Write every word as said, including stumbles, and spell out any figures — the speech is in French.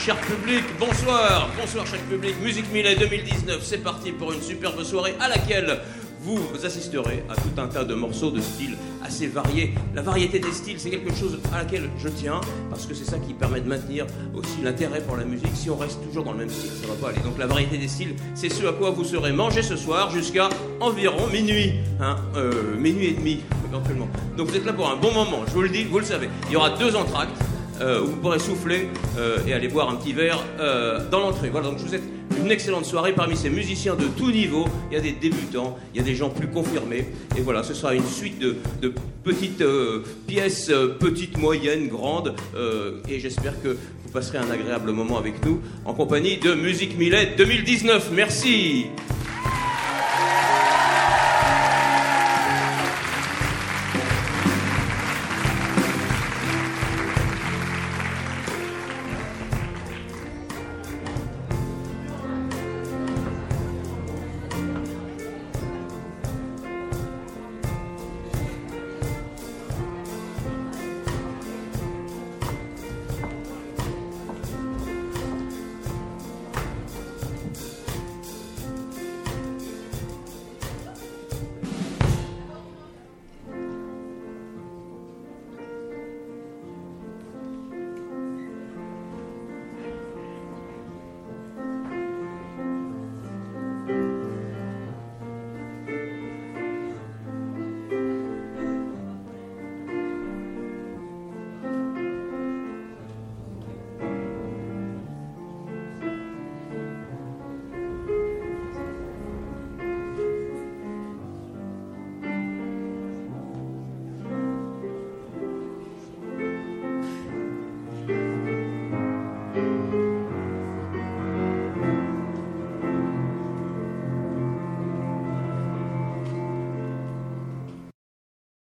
Cher public, bonsoir, bonsoir cher public. Musique Millet deux mille dix-neuf, c'est parti pour une superbe soirée à laquelle vous assisterez à tout un tas de morceaux de styles assez variés. La variété des styles, c'est quelque chose à laquelle je tiens, parce que c'est ça qui permet de maintenir aussi l'intérêt pour la musique. Si on reste toujours dans le même style, ça va pas aller. Donc la variété des styles, c'est ce à quoi vous serez mangé ce soir jusqu'à environ minuit, hein, euh, minuit et demi éventuellement. Donc vous êtes là pour un bon moment, je vous le dis, vous le savez. Il y aura deux entractes. Euh, où vous pourrez souffler euh, et aller boire un petit verre euh, dans l'entrée. Voilà, donc je vous souhaite une excellente soirée parmi ces musiciens de tout niveau. Il y a des débutants, il y a des gens plus confirmés. Et voilà, ce sera une suite de, de petites euh, pièces, euh, petites, moyennes, grandes. Euh, et j'espère que vous passerez un agréable moment avec nous en compagnie de Musique Millet deux mille dix-neuf. Merci.